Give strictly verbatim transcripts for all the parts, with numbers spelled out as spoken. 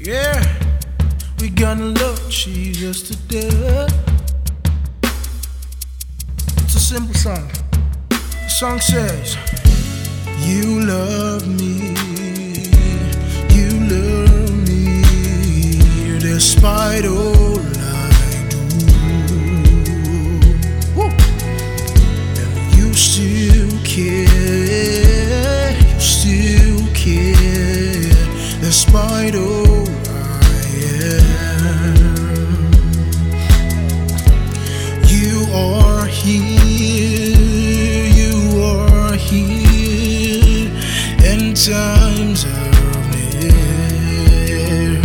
Yeah, we gonna love Jesus today. It's a simple song. The song says, you love me, you love me, despite all I do. Woo. And you still care, you still care, despite all you are here, you are here in times of need.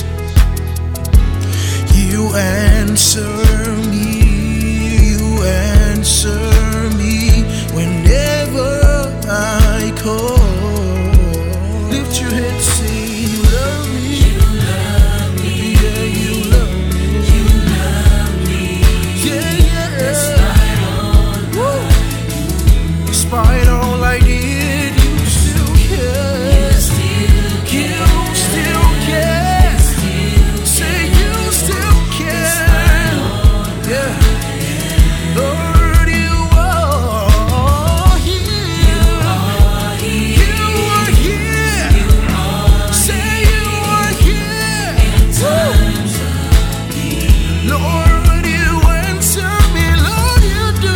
You answer me, you answer me whenever I call. Lift your head, say you love me. You love me. Yeah, you love me. You love me. Yeah, yeah. Despite all Woo. Despite all I did, you still care. You still care. You still care. Still say you still care. Yeah. Lord, you are here. You are here. You are here. You are say you are here. Times of need. Lord, you answer me. Lord, you do.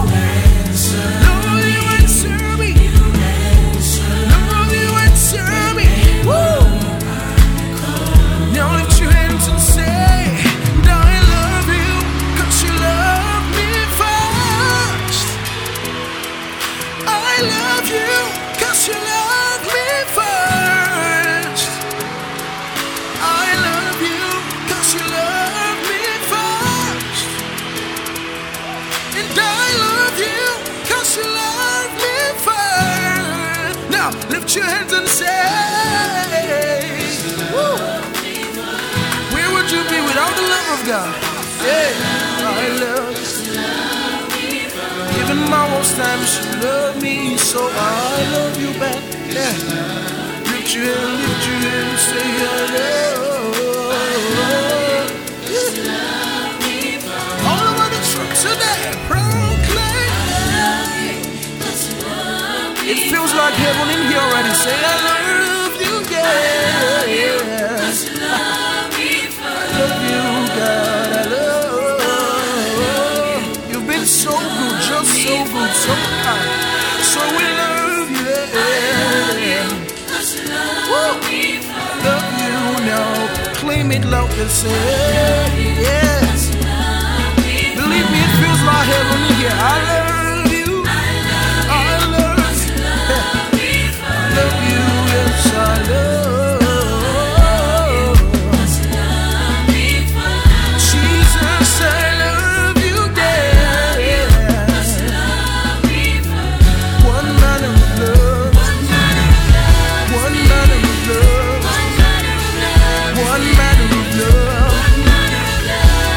Lord, you answer me. Lord, you answer me. Woo. Now lift your hands and say, I love you, 'cause you love me first. I love you, 'cause you love me first. I love you, 'cause you love me first. And I love you, 'cause you love me first. Now lift your hands and say, woo. Where would you be without the love of God? Yeah, I love you. Even my worst times, you love me, so I love you back. Yeah, lift your hand, lift your hand, and say I love. Yeah. All over the truck today, proclaim. It feels like heaven in here already. Say I love you, yeah, yeah. I love you, God, I love. You've been so good, just so good, so kind. So we love you, yeah. Woo. Love you now. Claim it loud and say, yeah. Believe me, it feels like heaven in here. I love you. I love you. I love you, yes, I love. Jesus, I love you, yeah. One manner of love. One manner of love. One manner of love.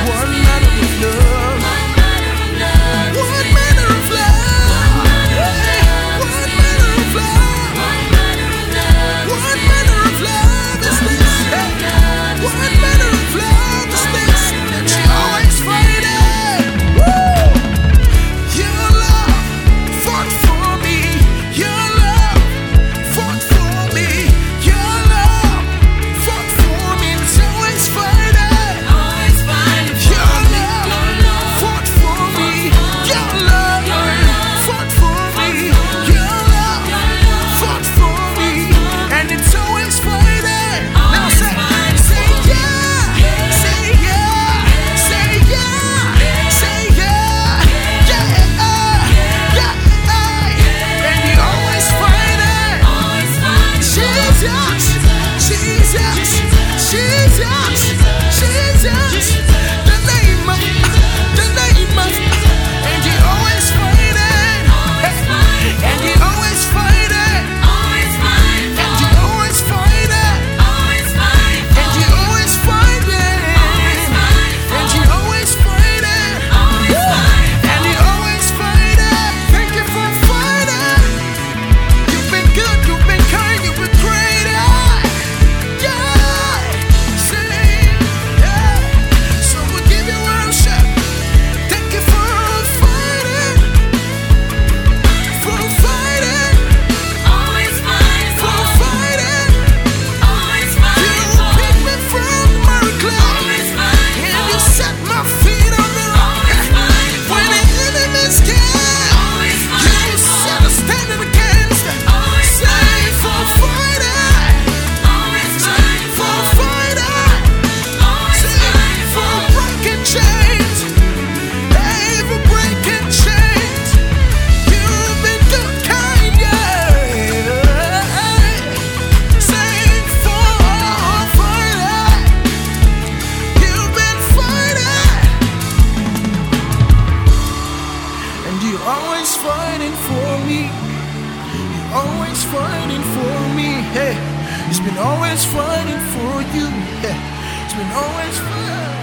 And you're always fighting for me. You're always fighting for me. Hey, it's been always fighting for you. Hey, it's been always fighting.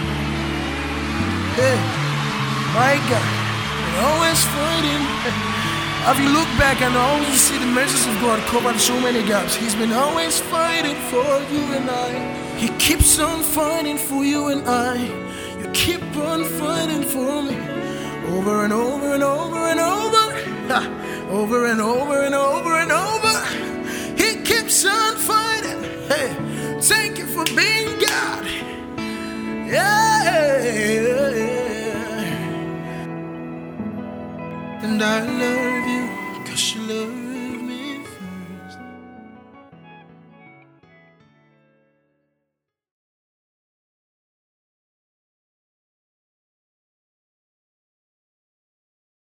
Hey, my God, been always fighting. Hey. If you look back and always see the mercies of God covered so many gaps. He's been always fighting for you and I. He keeps on fighting for you and I. You keep on fighting for me. Over and over and over and over. Ha. Over and over and over and over. He keeps on fighting. Hey, thank you for being God. Yeah. And I love you, 'cause you love me.